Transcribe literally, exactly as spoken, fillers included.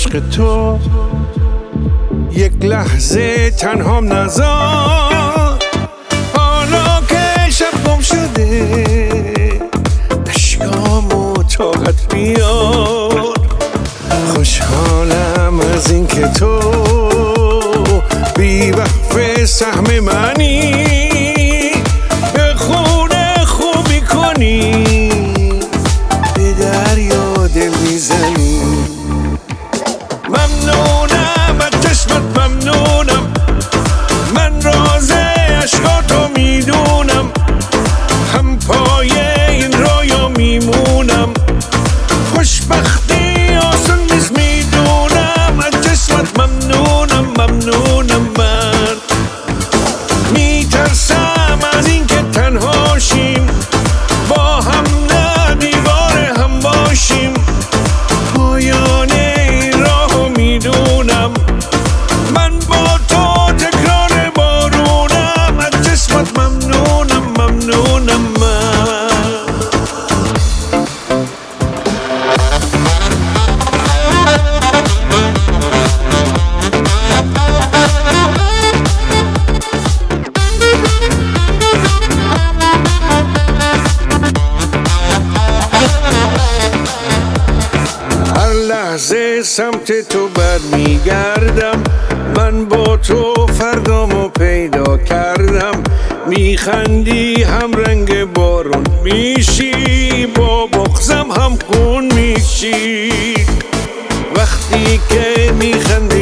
عشق تو یک لحظه تنهام نذار. حالا که شب گم شده اشکامو طاقت بیار. خوشحالم از این که تو بی وقف سهم منی، به خونه خوبی کنی، به دریا دل میزنی. ممنونم از چشمت، ممنونم، من راز عشقاتو میدونم، هم پایه این رایا میمونم. خوشبختی آسون نیست میدونم، از چشمت ممنونم، ممنونم. من میترسم از این که تنها شیم، با هم نه دیوار هم باشیم. پایان این راهو میدونم، من با تو تکرار بارونم، از چشمت ممنونم، ممنونم. من لحظه سمت تو برمیگردم، من با تو فردامو پیدا کردم. میخندی هم رنگ بارون میشی، با بغضم هم خون میشی. وقتی که میخندی